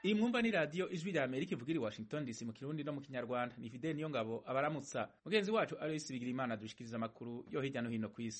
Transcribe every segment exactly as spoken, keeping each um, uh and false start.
iyi mwumva ni radiyo ijwi rya Amerika ivugira i Washington D C mu Kirundi no mu Kinyarwanda. Ni Fidel Niyongabo abaramutsa mugenzi wacu Aloysi Bigirimana dushikiriza amakuru yo hirya no hino ku isi.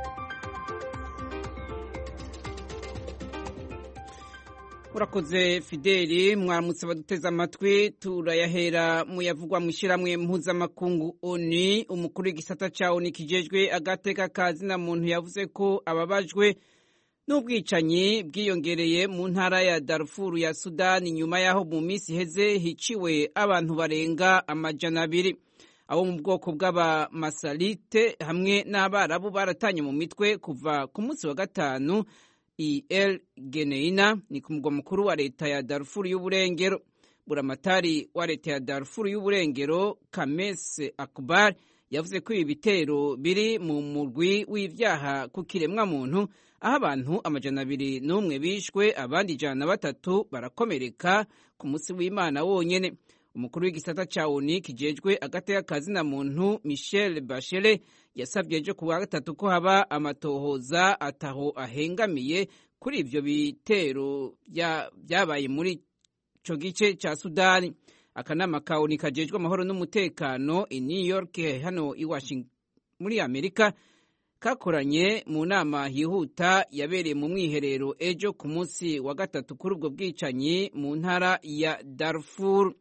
Urakoze Fideli, mwaramutse baduteza amatwi. Turayahera mu yavugwa mu ishiramwe mpuzamakungu O N U. Umukuru w'igisata ca O N U kijejwe agateka kazina muntu yavuze ko ababajwe n'ubwicanyi bwiyongereye mu ntara ya Darfur ya Sudani nyuma yaho mu minsi heze hiciwe abantu barenga amajana abiri. Abo mu bwoko bw'abamasalite hamwe n'abarabu baratanye mu mitwe kuva ku munsi wa gatanu i El Geneina, ni ku mugwa mukuru wa leta ya Darfur y'uburengero. Buramatari wa leta ya Darfur y'uburengero Kames Akbar yavuze ko ibi bitero biri mu murwi w'ivyaha ku kiremwa muntu, aho abantu amajana abiri n'umwe bishwe abandi ijana na batatu barakomereka ku munsi w'Imana wonyene. Umukuru w'igisata ca O N U kijejwe agateka kazina muntu Michelle Bachelet yasabye ejo ku wa gatatu ko haba amatohoza ataho ahengamiye kuri ivyo bitero vyabaye muri ico gice ca Sudani. Akanama ka O N U kajejwe amahoro n'umutekano i New York hano i Washington muri Amerika kakoranye mu nama yihuta yabereye mu mwiherero ejo ku munsi wa gatatu kuri ubwo bwicanyi mu ntara ya Darfur.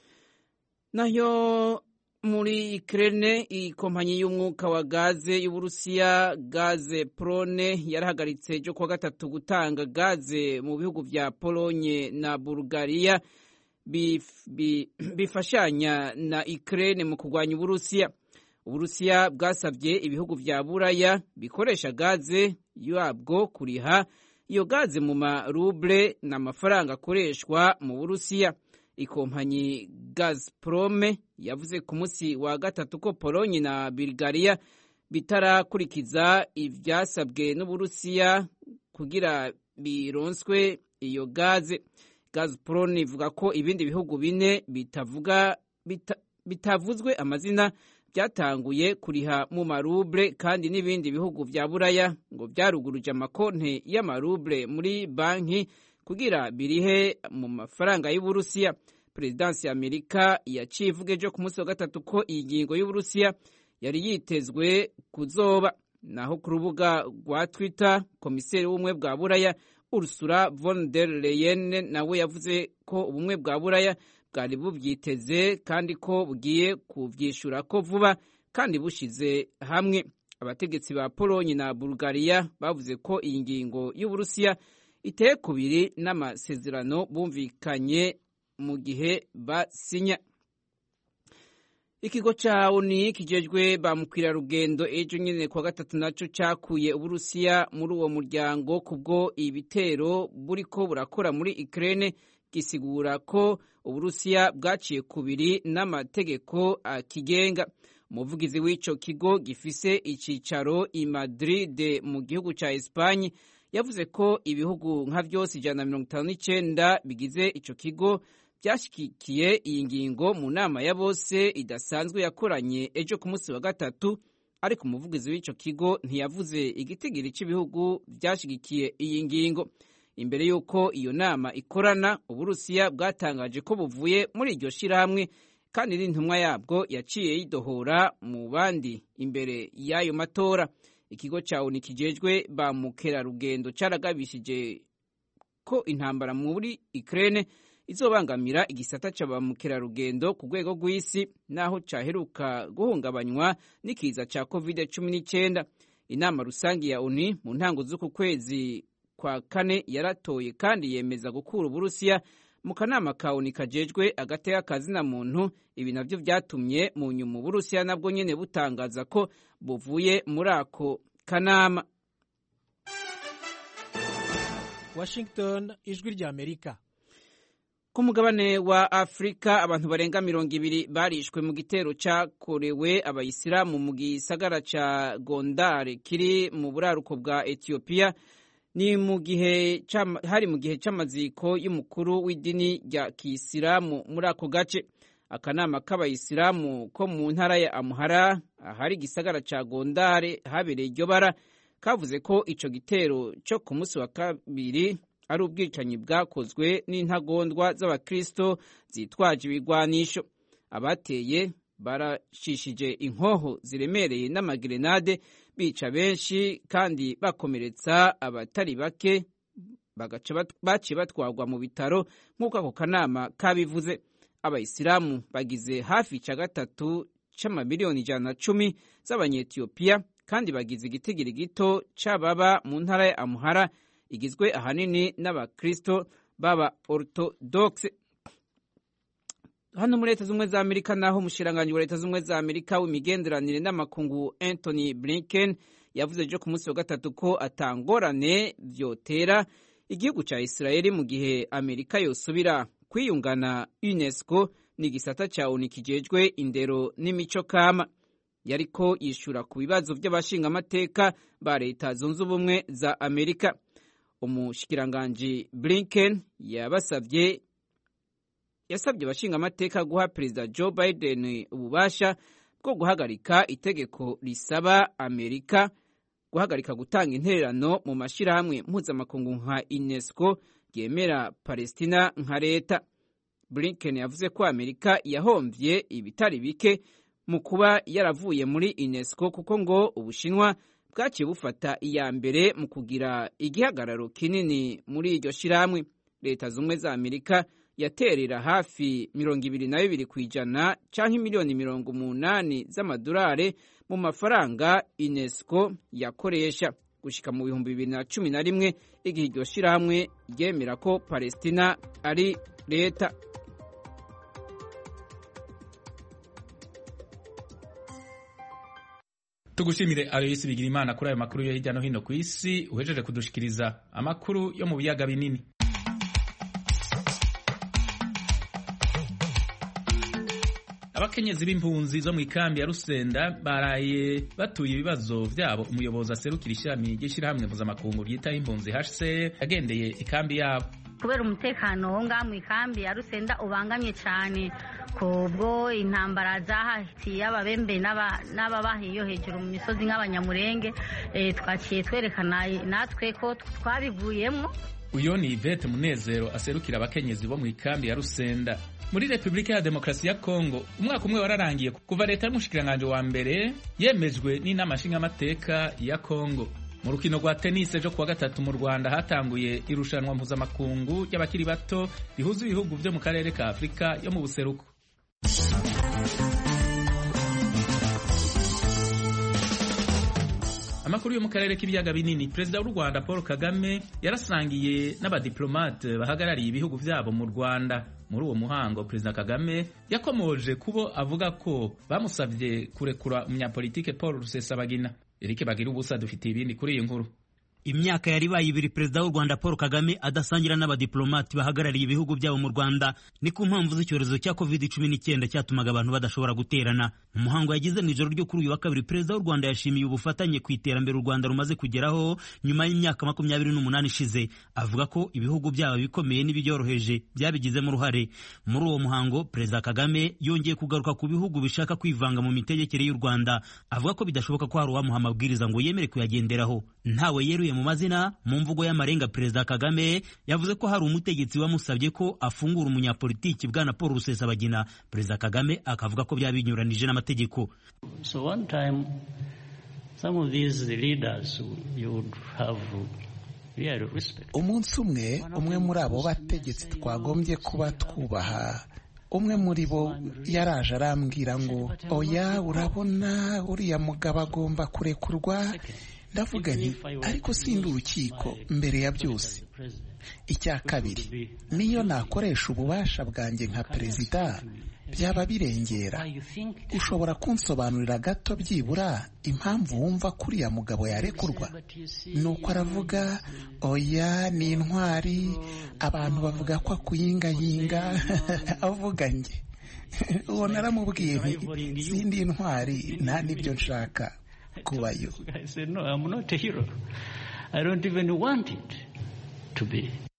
Nayo muri Ukraine, ikompanyi y'umwuka wa gaze y'Uburusiya Gazprom yarahagaritse ejo ku wa gatatu gutanga gaze mu bihugu vya Polonye na Bulgaria bif, bif, bifashanya na Ukraine mu kurwanya Uburusiya. Uburusiya bwasavye ibihugu vya Buraya bikoresha gaze yabwo kuriha iyo gaze mu maruble n'amafaranga akoreshwa mu Burusiya. Ikompanyi Gazprom yavuze ku munsi wa gatatu ko Polonye na Bulgaria bitarakurikiza ivyasabwe n'Uburusiya kugira bironswe iyo gaze. Gazprom ivuga ko ibindi bihugu bine bitavuga bita, bitavuzwe amazina byatanguye kuriha mu maruble, kandi n'ibindi bihugu vya Buraya ngo vyaruguruje amakonte y'amaruble muri banki kugira birihe mu mafaranga y'Uburusiya. Prezidansi ya Amerika yacivuga ejo ku munsi wa gatatu ko iyi ngingo y'Uburusiya yari yitezwe kuzoba. Naho ku rubuga rwa Twitter, komiseri w'ubumwe bwa Buraya Ursula von der Leyen nawe yavuze ko ubumwe bwa Buraya bwari buvyiteze kandi ko bugiye kuvyishura ko vuba kandi bushize hamwe. Abategetsi ba Polonye na Bulgaria bavuze ko iyi ngingo y'Uburusiya iteye kubiri n'amasezerano bumvikanye mu gihe basinya. Ikigo ca O N U kijejwe ba mukwirarugendo ejo nyene kwa gatatu naco cakuye Uburusiya muri uwo muryango kubwo ibitero buriko burakora muri Ukraine, gisigura ko Uburusiya bwaciye kubiri n'amategeko akigenga. Umuvugizi w'ico kigo gifise icicaro i Madrid mu gihugu ca Espagne yavuze ko ibihugu nka vyose ijana na mirongo itanu n'icenda bigize ico kigo vyashigikiye iyi ngingo mu nama ya bose idasanzwe yakoranye ejo ku munsi wa gatatu, ariko umuvugizi w'ico kigo ntiyavuze igitigiri c'ibihugu vyashigikiye iyi ngingo. Imbere y'uko iyo nama ikorana, Uburusiya bwatangaje ko buvuye muri iryo shirahamwe, kandi n'intumwa yabwo yaciye yidohora mu bandi imbere y'ayo matora. Ikigo ca O N U kijejwe ba mukerarugendo caragabishije ko intambara muri Ukraine izobangamira igisata ca ba mukerarugendo ku rwego rw'isi, naho caheruka guhungabanywa n'ikiza ca covid cumi n'icenda. Inama rusangi ya O N U mu ntango z'uku kwezi kwa kane yaratoye kandi yemeza gukura Uburusiya mu kanama ka O N U kajejwe agateka kazina muntu. Ibi navyo vyatumye mu nyuma Uburusiya nabwo nyene butangaza ko buvuye muri ako kanama. Washington, ijwi rya Amerika. Ku mugabane wa Afrika, abantu barenga mirongo ibiri barishwe mu gitero cakorewe abayisilamu mu gisagara ca Gondar kiri mu buraruko bwa Ethiopia. Ni mu gihe hari mu gihe c'amaziko y'umukuru w'idini rya Kisilamu muri ako gace. Akanama k'abayisilamu ko mu ntara ya Amhara ahari igisagara ca Gondar habereye iryo bara kavuze ko ico gitero cyo ku munsi wa kabiri ari ubwicanyi bwakozwe n'intagondwa z'abakristo zitwaje ibigwanisho. Abateye barashishije inkoho ziremereye n'amagerenade, bica benshi kandi bakomeretsa abatari bake, baciye batwarwa mu bitaro nk'uko ako kanama kabivuze. Abayisilamu bagize hafi ica gatatu c'amamiliyoni ijana na cumi z'abanyetiyopiya kandi bagize igitigiri gito c'ababa mu ntara ya Amhara igizwe ahanini n'abakristo baba orthodoxe. Hano muri Leta z'Ubumwe za Amerika naho umushikiranganji wa Leta z'Ubumwe za Amerika w'imigenderanire n'amakungu Anthony Blinken yavuze ejo ku munsi wa gatatu ko atangorane vyotera igihugu ca Israeli mu gihe Amerika yosubira kwiyungana UNESCO n'igisata ca O N U kijejwe indero n'imico kama. Yariko yishura ku bibazo vy'abashinga amateka ba Leta zunze ubumwe za Amerika. Umushikiranganji Blinken yabasavye yasabye abashinga amateka guha Perezida Joe Biden ububasha bwo guhagarika itegeko risaba Amerika guhagarika gutanga intererano mu mashirahamwe mpuzamakungu nka UNESCO yemera Palestina nka leta. Blinken yavuze ko Amerika yahomvye ibitari bike mu kuba yaravuye muri UNESCO kuko ngo Ubushinwa bwaciye bufata iya mbere mu kugira igihagararo kinini muri iryo shirahamwe. Leta z'Ubumwe za Amerika yaterera hafi mirongo ibiri na bibiri kw'ijana canke miliyoni mirongo umunani z'amadolari mu mafaranga UNESCO yakoresha gushika mu bihumbi bibiri na cumi na rimwe igihe iryo shirahamwe ryemera ko Palestina ari leta. Tugushimire Aloysi Bigirimana kuri ayo makuru yo hirya no hino ku isi uhejeje kudushikiriza amakuru yo mu biyaga binini. Abakenyezi b'impunzi zo mu ikambi ya Rusenda baraye batuye ibibazo vyabo umuyobozi aserukira ishami ry'ishirahamwe mpuzamakungu ryitaho impunzi H C R yagendeye ikambi yabo. Kubera umutekano wo ngaha mu ikambi ya Rusenda ubangamye cyane kubwo intambara zahatiye ababembe n'ababahiyo hejuru mu misozi nk'abanyamurenge, e, twaciye twerekana natwe ko twabivuyemo. Uyo ni Yvette Munezero aserukira abakenyezi bo mu ikambi ya Rusenda. Muri Republika ya Demokarasi ya Kongo umwaka umwe wararangiye kuva leta y'umushikiranganje wa mbere yemejwe n'inama nshingamateka ya Kongo. Mu rukino rwa tennis ejo kuwa gatatu mu Rwanda hatanguye irushanwa mpuzamakungu ry'abakiri bato rihuza ibihugu vyo mu karere ka Afrika yo mu buseruko. Amakuru yo mu karere k'ibiyaga binini. Perezida w'u Rwanda Paul Kagame yarasangiye n'abadiplomate bahagarariye ibihugu vyabo mu Rwanda. Muri uwo muhango Perezida Kagame yakomoje kubo avuga ko bamusavye kurekura umunyapolitike Paul Rusesabagina. Eric Bagira ubusa dufite ibindi kuri iyi nkuru. Imyaka yari baye ibiri Perezida w'u Rwanda Paul Kagame adasangira n'abadiplomati bahagarariye ibihugu byabo mu Rwanda, ni ku mpamvu z'icyorezo cya covid cumi n'icyenda cyatumaga abantu badashobora guterana. Mu muhango yagize mu ijoro ryo kuri uyu wa kabiri, Perezida w'u Rwanda yashimiye ubufatanye ku iterambere u Rwanda rumaze kugeraho nyuma y'imyaka makumyabiri n'umunani ishize. Avuga ko ibihugu byabo bikomeye n'ibyoroheje byabigizemo uruhare. Muri uwo muhango Perezida Kagame yongeye kugaruka ku bihugu bishaka kwivanga mu mitegekere y'u Rwanda. Avuga ko bidashoboka ko hari uwamuha amabwiriza ngo yemere kuyagenderaho. Ntawe yeruye mu mazina. Mu mvugo y'amarenga Perezida Kagame yavuze ko hari umutegetsi wamusabye ko afungura umunyapolitiki bwana Paul Rusesabagina. Perezida Kagame akavuga ko byabinyuranije n'amategeko. So one time some of these leaders you would have really respect. Umunsi umwe umwe muri abo bategetsi twagombye kuba twubaha, umwe muri bo yaraje arambwira ngo oya, urabona uriya mugabo agomba kurekurwa. Ndavuga nti ariko sindi urukiko mbere ya byose. Icya kabiri, niyo nakoresha ububasha bwanjye nka perezida byaba birengera. Ushobora kunsobanurira gato byibura impamvu wumva kuriya mugabo yarekurwa? Nuko aravuga oya ni intwari, abantu bavuga ko akuyingayinga. Avuga nge uwo naramubwiye nti sindi intwari, nta nibyo nshaka kubayo. I said no, I'm not a hero. I don't even want it to be.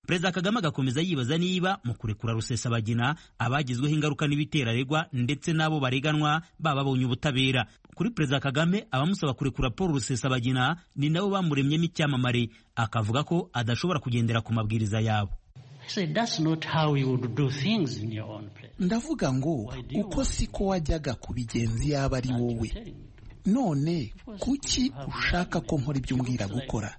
Perezida Kagame agakomeza yibaza niba mu kurekura Rusesabagina abagizweho ingaruka n'ibitera aregwa ndetse n'abo bareganwa baba babonye ubutabera. Kuri Perezida Kagame abamusaba kurekura Paul Rusesabagina ni nabo bamuremyemo icyamamare, akavuga ko adashobora kugendera ku mabwiriza yabo. Ndavuga ngo uko siko wajyaga kubigenza yaba ari wowe. None kuki ushaka ko nkora ibyo umbwira gukora?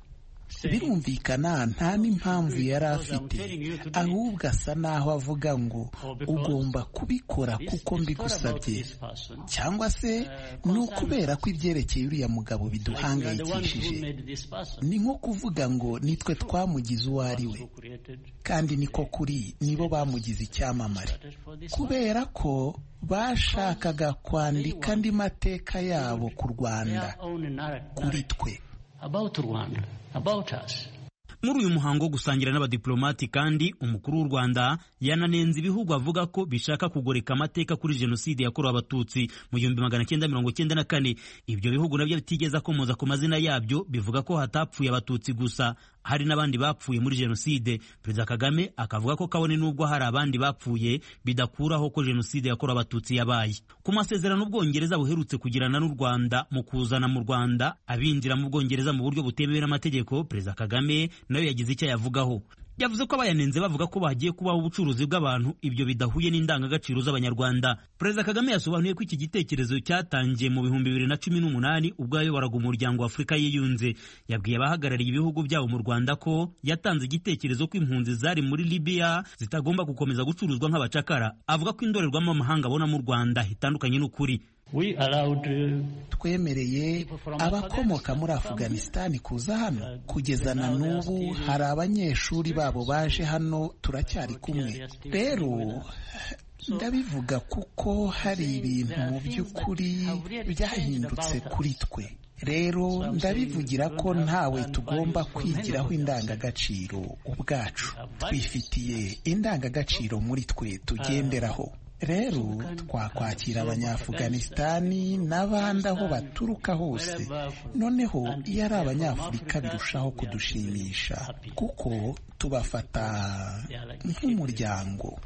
Birumvikana nta n'impamvu yari afite, ahubwo asa naho avuga ngo ugomba kubikora kuko mbigusabye, cyangwa se ni ukubera ko ibyerekeye uriya mugabo biduhangayikishije. Ni nko kuvuga ngo nitwe twamugize uwo ari we, kandi niko kuri nibo bamugize icyamamare, kubera ko bashakaga kwandika andi mateka yabo ku Rwanda kuri twe. About Rwanda, about us. Muri uyu muhango wo gusangira n'abadiplomati kandi umukuru w'u Rwanda yananenze ibihugu avuga ko bishaka kugoreka amateka kuri jenoside yakorewe abatutsi mu gihumbi magana cyenda mirongo cyenda na kane. Ibyo bihugu nabyo bitigeze akomoza ku mazina yabyo, bivuga ko hatapfuye abatutsi gusa, hari n'abandi bapfuye muri jenoside. Perezida Kagame akavuga ko kabone nubwo hari abandi bapfuye bidakuraho ko jenoside yakorewe abatutsi yabaye. Ku masezerano Ubwongereza buherutse kugirana n'u Rwanda mu kuzana mu Rwanda abinjira mu Bwongereza mu buryo butemewe n'amategeko, Perezida Kagame nayo yagize icyo yavugaho. Yavuze ko abayanenze bavuga ko bagiye kubaho ubucuruzi bw'abantu, ibyo bidahuye n'indangagaciro z'Abanyarwanda. Perezida Kagame yasobanuye ko iki gitekerezo cyatangiye mu bihumbi bibiri na cumi n'umunani ubwo yayoboraga umuryango wa Afurika yiyunze. Yabwiye abahagarariye ibihugu byabo mu Rwanda ko yatanze igitekerezo ko impunzi zari muri Libya zitagomba gukomeza gucuruzwa nk'abacakara. Avuga ko indorerwamo amahanga abona mu Rwanda hitandukanye n'ukuri. We allowed, uh, twemereye abakomoka muri Afghanistan kuza hano. Kugeza na n'ubu hari abanyeshuri babo baje hano, turacyari kumwe. Rero ndabivuga kuko hari ibintu mu by'ukuri byahindutse kuri twe. Rero ndabivugira ko ntawe tugomba kwigiraho indangagaciro ubwacu. Twifitiye indangagaciro muri twe tugenderaho. Rero twakwakira Abanyaafganistani n'abandi aho baturuka hose. Noneho iyo ari Abanyafurika birushaho kudushimisha kuko tubafata nk'umuryango.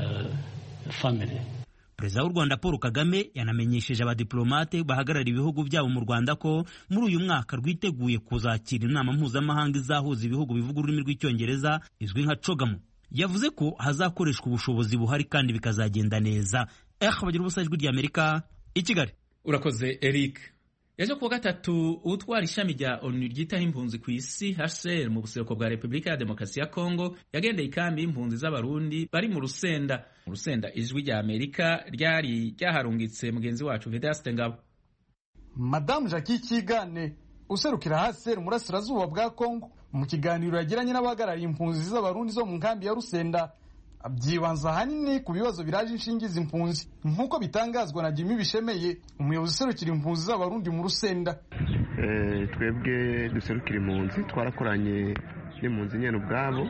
Perezida w'u Rwanda Paul Kagame yanamenyesheje abadiplomate bahagarariye ibihugu byabo mu Rwanda ko muri uyu mwaka rwiteguye kuzakira inama mpuzamahanga izahuza ibihugu bivuga ururimi rw'Icyongereza izwi nka CHOGM. Yavuze ko hazakoreshwa ubushobozi buhari kandi bikazagenda neza. Eh bagira ubusa ijwi ry'Amerika i Kigali. Urakoze Eric. Ejo kuwa gatatu utwara ishami rya ONU ryitaho impunzi ku isi H C R mu buseruko bwa Repubulika ya Demokarasi ya Kongo yagendeye ikambi y'impunzi z'abarundi bari mu Rusenda. Mu Rusenda ijwi rya Amerika ryari ryaharungitse mugenzi wacu Vedaste Ngabo. Madame Jackie Kigane userukira H C R murasirazuba bwa Kongo mu kiganiro yagiranye n'abahagarariye impunzi z'abarundi zo mu nkambi ya Rusenda abyibanza hanini ku bibazo biraje inshingiza impunzi nk'uko bitangazwa na Jimmy Bishemeye umuyobozi userukira impunzi z'abarundi mu Rusenda. Eh twebwe duserukira impunzi twarakoranye n'impunzi nyene ubwabo,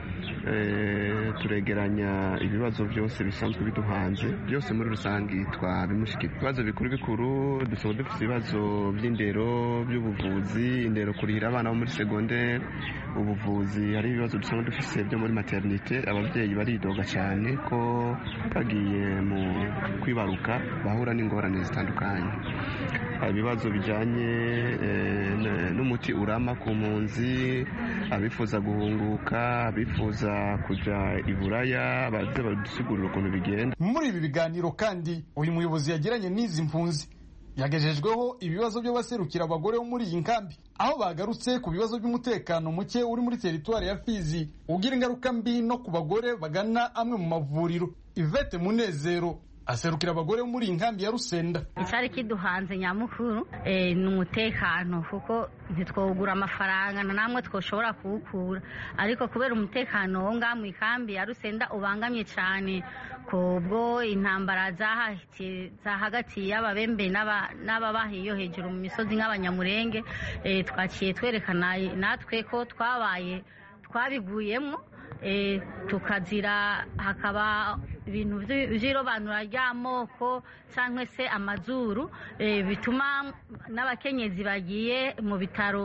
eh turegeranya ibibazo byose bisanzwe biduhanze byose muri rusangi twabimushikira. Ibibazo bikuru bikuru dusoje dufite ibibazo by'indero, by'ubuvuzi, indero kurihira abana bo muri secondaire, ubuvuzi, hari ibibazo dusanzwe dufite byo muri maternité. Ababyeyi baridoga cyane ko bagiye mu kwibaruka bahura n'ingorane zitandukanye. Ibibazo bijanye n'umuti urama ku mpunzi, abifuza guhunguka, abifuza kuja i Buraya, baze badusigurira ukuntu bigenda. Muri ibi biganiro kandi uyu muyobozi yagiranye n'izi mpunzi yagejejweho ibibazo by'abaserukira abagore bo muri iyi nkambi, aho bagarutse ku bibazo by'umutekano muke uri muri teritwari ya Fizi ugira ingaruka mbi no ku bagore bagana amwe mu mavuriro. Yvette Munezero aserukira abagore muri inkambi ya Rusenda. Icyari kiduhanze nyamukuru eh ni umutekano kuko ntitwogura amafaranga na namwe twoshobora kuwukura, ariko kubera umutekano wo ngamu ikambi ya Rusenda ubangamye cyane kubwo intambara zahati zahagati y'ababembe n'ababahiyo hejuru mu misozi nk'abanyamurenge. eh twaciye twerekana natwe ko twabaye twabiguyemo, eh tukazira hakaba ibintu by'irobanura ry'amoko cyangwa se amazuru, e, bituma n'abakenyezi bagiye mu bitaro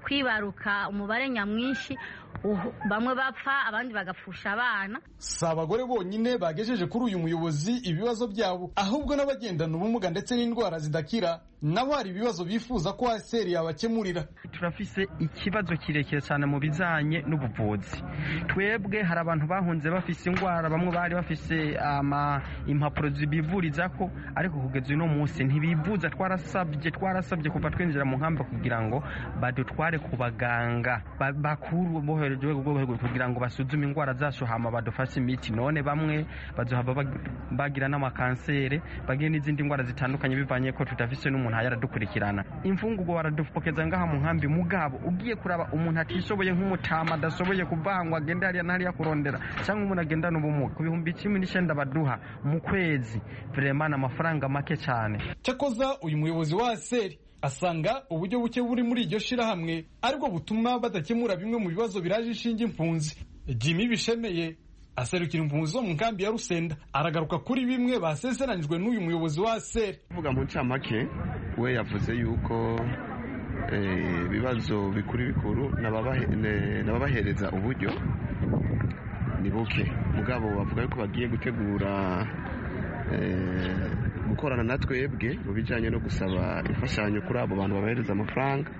kwibaruka umubare nyamwinshi, bamwe bapfa abandi bagapfusha abana. Si abagore bonyine bagejeje kuri uyu muyobozi ibibazo byabo, ahubwo n'abagendana ubumuga ndetse n'indwara zidakira nabo hari ibibazo bifuza ko Aseri yabakemurira. Turafise ikibazo kirekire cyane mu bizanye n'ubuvuzi. Twebwe hari abantu bahunze bafise indwara, bamwe bari bafise ama impapuro zibivuriza ko, ariko kugeza uno munsi ntibivuza. Twarasabye twarasabye kuva twinjira mu nkamba kugira ngo badutware ku baganga bakuru boherejwe kugira ngo basuzume indwara zacu hama badufashe imiti. None bamwe bazohava bagira n'amakansere, bagiye n'izindi ndwara zitandukanye bivanye ko tutafise n'umuntu yaradukurikirana. Imfungugo baradupokeza ngaha mu nkambi, mugabo ugiye kuraba umuntu atishoboye nk'umutama adashoboye kuvangwa agenda hariya n'hariya kurondera, cyangwa umuntu agendana ubumuga ku bihumbi cumi n'icyenda baduha mu kwezi, vraiment amafaranga make cyane. Cyakoza uyu muyobozi wa Aseri asanga uburyo buke buri muri iryo shirahamwe aribwo butuma badakemura bimwe mu bibazo biraje ishinga impunzi. Jimmy Bishemeye aserukira impunzi zo mu nkambi ya Rusenda aragaruka kuri bimwe basezeranijwe n'uyu muyobozi wa Aseri. Vuga mu ncamake, we yavuze yuko ibibazo bikuru bikuru n'ababahereza uburyo ni buke, mugabo bavuga yuko bagiye gutegura gukorana na twebwe mu bijyanye no gusaba imfashanyo kuri abo bantu babahereza amafaranga.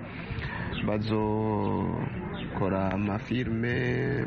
Bazokora amafirime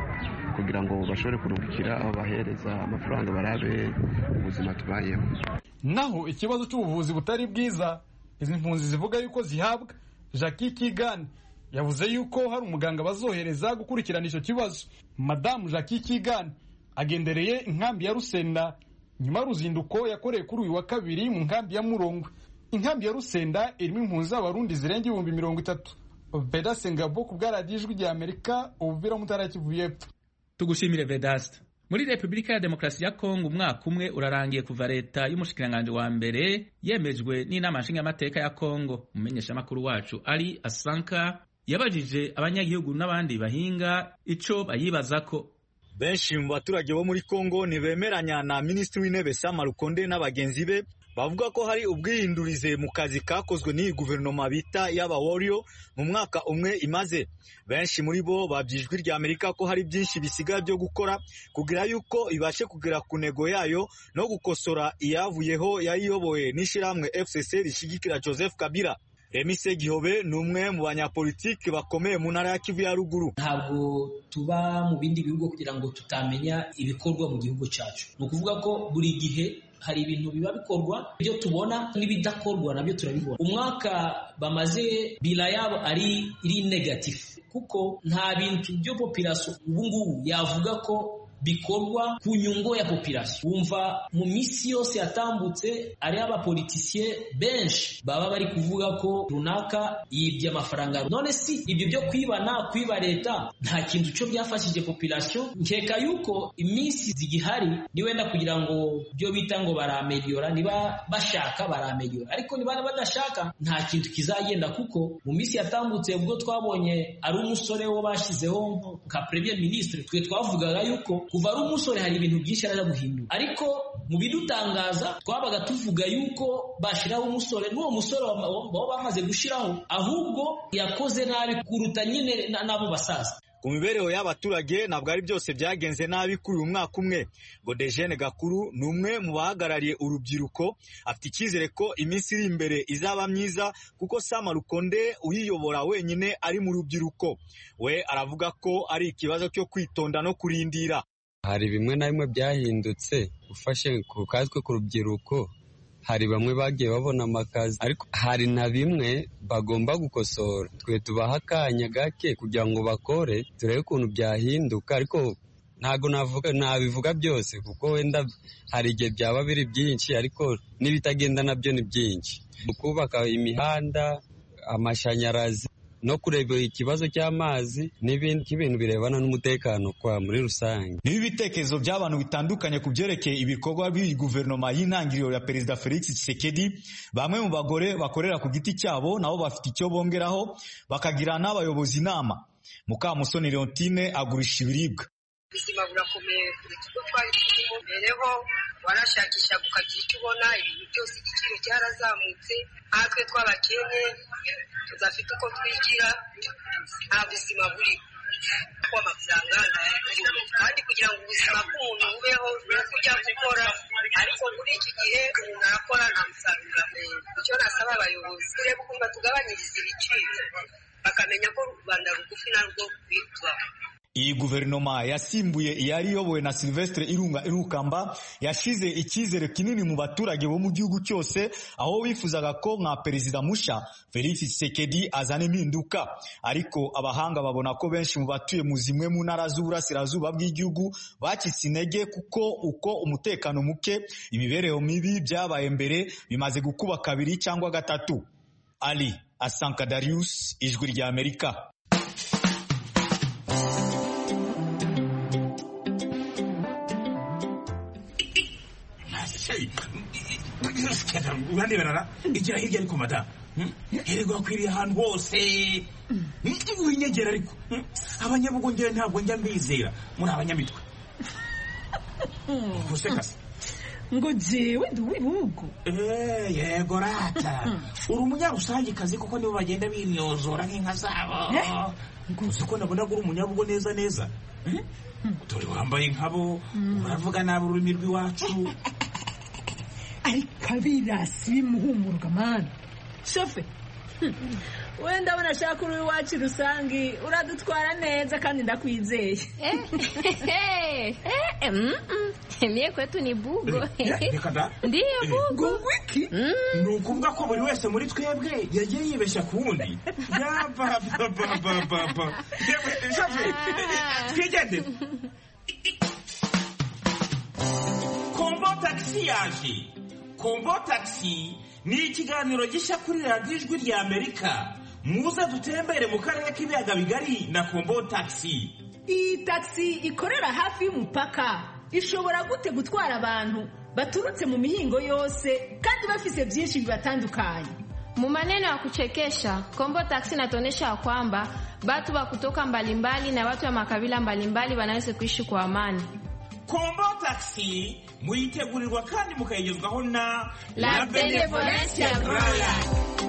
kugira ngo bashobore kurungikira aho bahereza amafaranga barabe ubuzima tubayemo. Naho ikibazo cy'ubuvuzi butari bwiza izi mpunzi zivuga yuko zihabwa, Jackie Kigani yavuze yuko hari umuganga bazohereza gukurikirana icyo kibazo. Madamu Jackie Kigani agendereye inkambi ya Rusenda nyuma y'uruzinduko yakoreye kuri uyu wa kabiri mu nkambi ya Murongwe. Inkambi ya Rusenda irimo impunzi z'abarundi zirenga ibihumbi mirongo itatu. Vedaste Ngabo ku bwa radiyo Ijwi rya Amerika, Uvira mu Ntara ya Kivu y'Epfo. Tugushimire Vedaste. Muri Repubulika ya Demokarasi ya Kongo umwaka umwe urarangiye kuva leta y'umushikiranganje wa mbere yemejwe n'inama nshingamateka ya Kongo. Umumenyeshamakuru wacu Ali Asanka yabajije abanyagihugu n'abandi bahinga ico bayibazako. Benshi mu baturage bo muri Kongo ntibemeranya na Minisitiri w'Intebe Sama Lukonde n'abagenzi be, bavuga ko hari ubwihindurize mu kazi kakozwe n'iyi guverinoma bita y'aba Warrior mu mwaka umwe imaze. Benshi muri bo babyijwi rya Amerika ko hari byinshi bisigaye byo gukora kugira yuko ibashe kugera ku nego yayo no gukosora iyavuyeho yayiyoboye n'ishiramwe F C C rishigikira Joseph Kabila. Remise Gihobe ni umwe mu banyapolitiki bakomeye mu ntara ya Kivu ya ruguru. Ntabwo tuba mu bindi bihugu kugira ngo tutamenya ibikorwa mu gihugu cyacu. Ni ukuvuga ko buri gihe hari ibintu biba bikorwa, ibyo tubona n'ibidakorwa nabyo turabibona. Umwaka bamaze bila yabo ari iri negative kuko nta bintu byo population ubu ngubu yavuga ko bikorwa ku nyungu ya population. Wumva mu misi yose yatambutse ari abapoliticiens benshi baba bari kuvuga ko runaka yibye amafaranga. None si ibyo byo kwibana kwiba leta nta kintu cyo byafashije population. Nkeka yuko imisi zigihari ni wenda kugira ngo byo bita ngo barameliora, niba bashaka barameliora, ariko niba badashaka nta kintu kizagenda kuko mu misi yatambutse ubwo twabonye ari umusore wo bashizeho nka premier ministre, twe twavugaga yuko kuva ari umusore hari ibintu byinshi araza guhindura, ariko mu bidutangaza twabaga tuvuga yuko bashiraho umusore n'uwo musore baba bamaze gushiraho ahubwo yakoze nabi kuruta nyine nabo basaza. Ku mibereho y'abaturage ntabwo ari byose byagenze nabi kuri uyu mwaka umwe. Godejene Gakuru ni umwe mu bahagarariye urubyiruko, afite icyizere ko iminsi iri imbere izaba myiza kuko Sama Lukonde uyiyobora wenyine ari mu rubyiruko. We aravuga ko ari ikibazo cyo kwitonda no kurindira. Hari bimwe na bimwe byahindutse ufashe ku kazwe ku rubyiruko, hari bamwe bagiye babona amakazi, ariko hari na bimwe bagomba gukosora. Twe tubaha akanya gake kugira ngo bakore turebe ukuntu byahinduka, ariko ntago navuga nabivuga byose kuko wenda hari igihe byaba biri byinshi, ariko n'ibitagenda nabyo ni byinshi. Kubaka imihanda, amashanyarazi no kureba ikibazo cy'amazi n'ibindi bintu birebana n'umutekano kwa muri rusange. Nibi bitekerezo by'abantu bitandukanye ku byerekeye ibikorwa by'iyi guverinoma y'intangiriro ya Perezida Felix Tshisekedi. Bamwe mu bagore bakorera ku giti cyabo nabo bafite icyo bongeraho bakagira n'abayobozi inama. Mukamusoni Leontine agurisha ibiribwa. ubuzima burakomeye kuruta uko twari turimo mbereho warashakisha ukagira icyo ubona ibintu byose igiciro cyarazamutse natwe tw'abakene tudafite uko twigira nta buzima buri ko amafaranga kandi kugira ngo ubuzima bw'umuntu bubeho ni uko ujya gukora ariko muri iki gihe umuntu arakora nta musaruro icyo nasaba abayobozi kureba ukuntu batugabanyiriza ibiciro bakamenya ko u Rwanda rugufi narwo rwitwaho. Iyi guverinoma yasimbuye iyari iyobowe na Sylvestre Irunga Irukamba yashize icyizere kinini mu baturage bo mu gihugu cyose, aho bifuzaga ko nka perezida musha Felix Tshisekedi azana impinduka. Ariko abahanga babona ko benshi mu batuye mu zimwe mu ntara z'uburasirazuba bw'igihugu bacitse intege, kuko uko umutekano muke, imibereho mibi byabaye mbere bimaze gukuba kabiri cyangwa gatatu. Ali Asanka Darius, Ijwi rya Amerika. Urandeberara igira hirya ariko mada herego akwiriye ahantu hose winyegera ariko abanyabugongera ntabwo njya mbizera muri abanyamitwe gusekasa ngo jewe ndi uw'ibihugu eh yego rata uri umunyarusange kazi kuko nibo bagenda binyozora nk'inka zabo gusa ko nabona uri umunyabugo neza neza dore wambaye nkabo uravuga nabi ururimi rw'iwacu ariko abirasi bimuhumuruka mani shofe wenda abona ashaka uri iwacu rusange uradutwara neza kandi ndakwizeye. Mie kwetu ni bugo. Ndiyo bugo. Wiki ni ukuvuga ko buri wese muri twebwe yagiye yibeshya ku wundi. Yabababababa shofe twigende. Kombo taxi yaje. Kombo taxi ni ikiganiro gishya kuri radiyo Ijwi rya Amerika. Muze dutembere mu karere k'ibiyaga bigari na Kombo taxi. Iyi taxi ikorera hafi y'umupaka ishobora gute gutwara abantu baturutse mu mihingo yose kandi bafise byinshi bibatandukanye. Mu maneno ya kuchekesha, Kombo taxi inatuonyesha kwamba watu wa kutoka mbalimbali na watu wa makabila mbalimbali wanaweza kuishi kwa amani. Kombo taxi muyitegurirwa kandi mukayigezwaho na La Benevolencia Royal.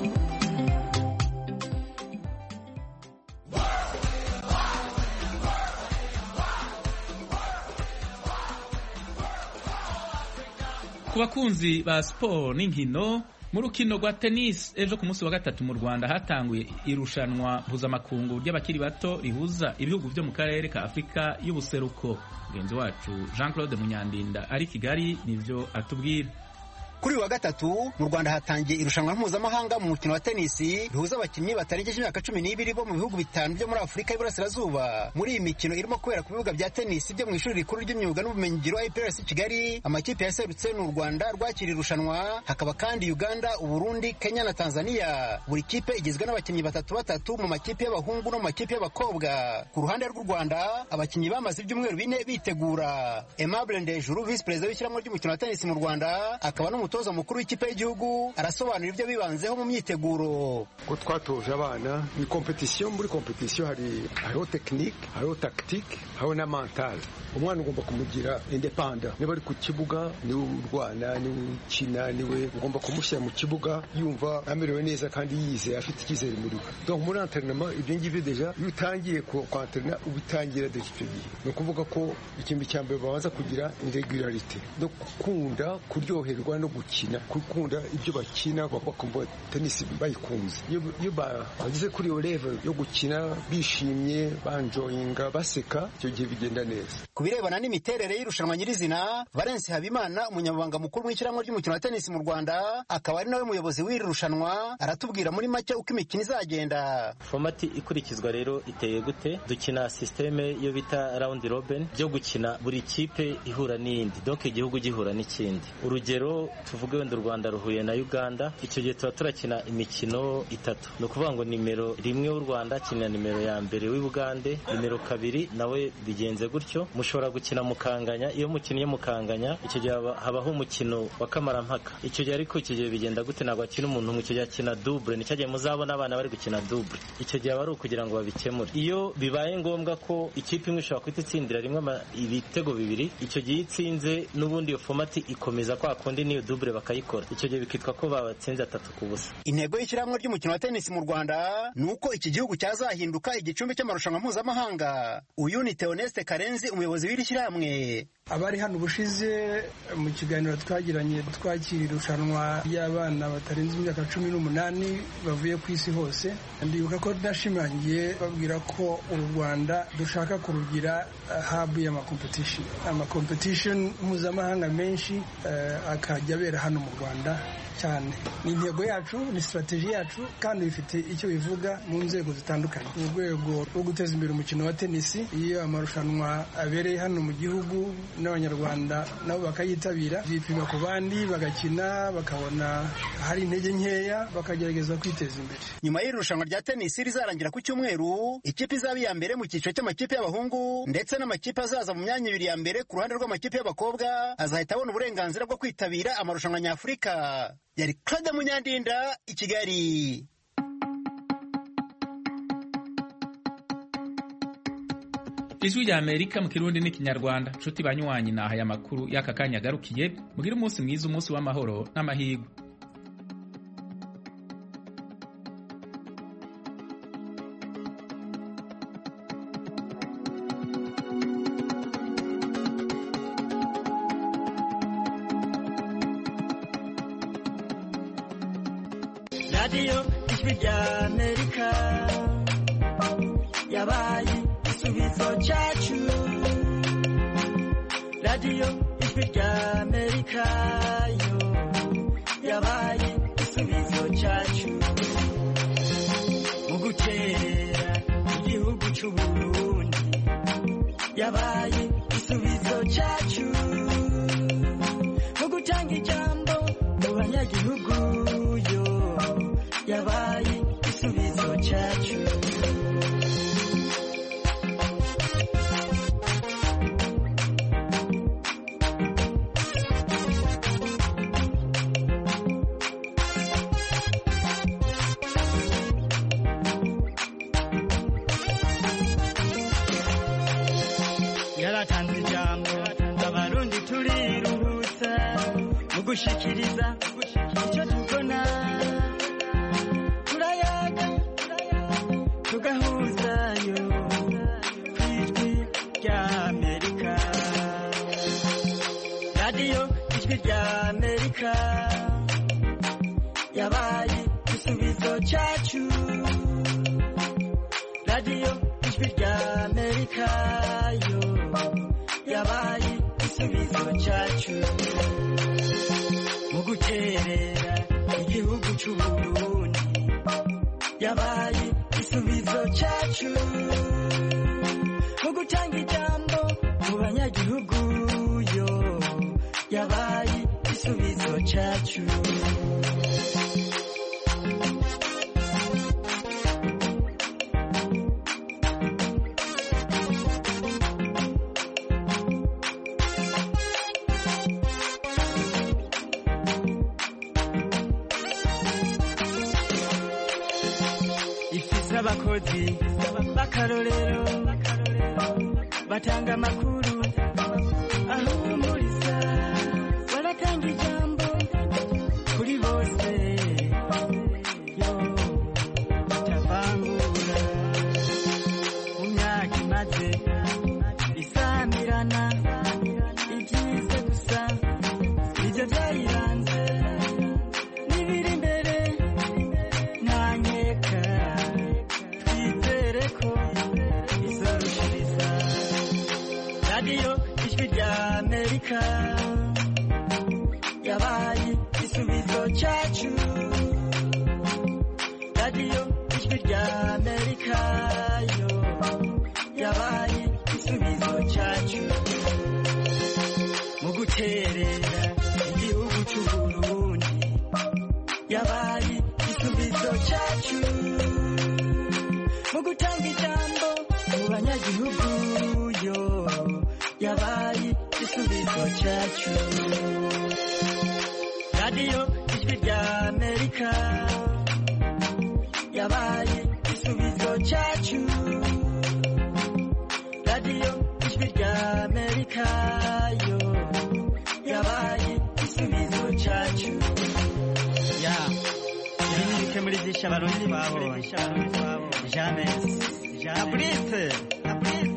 Ku bakunzi ba siporo n'inkino, mu rukino rwa tennis ejo ku munsi wa gatatu mu Rwanda hatanguye irushanwa mpuzamakungu ry'abakiri bato rihuza ibihugu byo mu karere ka Afurika y'ubuseruko. Mugenzi wacu Jean Claude Munyandinda ari Kigali nivyo atubwira. Kuri wa gatatu mu Rwanda hatangiye irushanwa mpuzamahanga mu mukino wa tenisi rihuza abakinnyi batarengeje imyaka cumi n'ibiri bo mu bihugu bitanu byo muri Afurika y'Iburasirazuba. Muri iyi mikino irimo kubera ku bibuga bya tenisi byo mu ishuri rikuru ry'imyuga n'ubumenyingiro I P R S Kigali, amakipe yaserutse n'u Rwanda rwakira irushanwa, hakaba kandi Uganda, Uburundi, Kenya na Tanzania. Buri kipe igizwe n'abakinnyi batatu batatu mu makipe y'abahungu no mu makipe y'abakobwa. Ku ruhande rw'u Rwanda abakinnyi bamaze ibyumweru bine bitegura. Aimable Ndejuru, Vice President w'ishyirahamwe ry'umukino wa tenisi mu Rwanda, akaba no umutoza mukuru w'ikipe y'igihugu, arasobanura ibyo bibanzeho mu myiteguro. Ko twatoje abana ni competition, muri competition hari hariho technique, hariho tactique, hariho na mental. Umwana ugomba kumugira independent. Niba ari ku kibuga niwe urwana, niwe ukina, niwe ugomba kumushyira mu kibuga yumva amerewe neza kandi yize afite icyizere muri we. Donc muri entraînement ibyo ngibyo deja iyo utangiye ku entraîner ubitangira de icyo gihe. No kuvuga ko ikintu cyambere babanza kugira irregularité, no gukunda kuryoherwa no gukina, gukunda ibyo bakina, bakumva tennis bayikunze. Iyo bageze kuri iyo level yo gukina bishimye, banjoyinga, baseka, icyo gihe bigenda neza. Ku birebana n'imiterere y'irushanwa nyirizina, Valence Habimana, umunyamabanga mukuru w'ishyirahamwe ry'umukino wa tennis mu Rwanda, akaba ari nawe muyobozi w'iri rushanwa, aratubwira muri make uko imikino izagenda. Formati ikurikizwa rero iteye gute? Dukina systeme yo bita round robin, byo gukina buri kipe ihura n'indi, donc igihugu gihura n'ikindi. Urugero tuvuge wenda u Rwanda ruhuye na Uganda, icyo gihe tuba turakina imikino itatu. Ni ukuvuga ngo nimero rimwe w'u Rwanda akina nimero ya mbere w'i Bugande, nimero kabiri nawe bigenze gutyo. Mushobora gukina mukanganya, iyo mukinnye mukanganya icyo gihe habaho umukino wa kamarampaka. Icyo gihe ariko icyo gihe bigenda gute? Ntabwo akina umuntu umwe, icyo gihe akina double. Nicyo gihe muzabona abana bari gukina double. Icyo gihe aba ari ukugira ngo babikemure. Iyo bibaye ngombwa ko ikipe imwe ishobora kwita itsindira rimwe ibitego bibiri, icyo gihe itsinze n'ubundi iyo fomati ikomeza kwa kundi niyo double bakayikora. Icyo gihe bikitwa ko babatsinze atatu ku busa. Intego y'ishyirahamwe ry'umukino wa tennis mu Rwanda ni uko iki gihugu cyazahinduka igicumbi cy'amarushanwa mpuzamahanga. Uyu ni Theoneste Karenzi, umuyobozi w'iri shyirahamwe. Abari hano ubushize mu kiganiro twagiranye twakira irushanwa y'abana batarenze imyaka cumi n'umunani bavuye ku isi hose, ndibuka ko nashimangiye babwira ko u Rwanda dushaka kurugira habu y'amakompetishoni amakompetishoni mpuzamahanga menshi uh, akajya abera hano mu Rwanda cyane. Ni intego yacu, ni strategy yacu, kandi bifite icyo bivuga mu nzego zitandukanye. Mu rwego rwo guteza imbere umukino wa tenisi, iyo amarushanwa abereye hano mu gihugu n'abanyarwanda nabo bakayitabira, bipima ku bandi bagakina, bakabona hari intege nkeya, bakagerageza kwiteza imbere. Nyuma y'irushanwa rya tenisi rizarangira ku cyumweru, ikipe izaba iya mbere mu cyiciro cy'amakipe y'abahungu ndetse n'amakipe azaza mu myanya ibiri ya mbere ku ruhande rw'amakipe y'abakobwa azahita abona uburenganzira bwo kwitabira amarushanwa nyafurika. Yari Claude Munyandinda, i Kigali. Ijwi rya Amerika mu Kirundi n'Ikinyarwanda. Nshuti banywanyi, naha ya makuru y'aka kanya agarukiye. Mugire umunsi mwiza, umunsi w'amahoro n'amahirwe. Radio Ijwi rya Amerika yabaye igisubizo cyacu. Radio Ijwi rya Amerika yo yabaye igisubizo cyacu mu gutera igihugu cy'u Burundi, yabaye igisubizo cyacu mu gutanga ijambo mu banyagihugu yo yabaye igisubizo cyacu. Yaratanze ijambo abarundi turiruhutsa mu gushikiriza icyo tubona, tugahuzayo ku Ijwi rya Amerika. Radio Ijwi rya Amerika yabaye igisubizo cyacu. Radio Ijwi rya Amerika yo yabaye igisubizo cyacu mu guterera igihugu cy'u Burundi, yabaye igisubizo cyacu mu gutanga ijambo mu banyagihugu yo yabaye igisubizo cyacu. Abakozi b'akarorero batanga amakuru ahumuriza, baratanga ijambo kuri bose yo batavangura. Mu myaka imaze isamirana, ibyiza gusa nibyo byayiranze, n'ibiri imbere nta nkeka, Radio Ijwi rya Amerika yabaye igisubizo cyacu. Radio Ijwi rya Amerika yo yabaye igisubizo cyacu mu guterera igihugu cy'u Burundi, igisubizo cyacu mu gutanga ijambo mu banyagihugu yo yabaye igisubizo cyacu. radiyo ijwi rya amerika yabaye igisubizo cyacu. radiyo ijwi rya amerika yo yabaye igisubizo cyacu. ya nimurike muri byinshi abarundi babonye jamais na Brice na Brice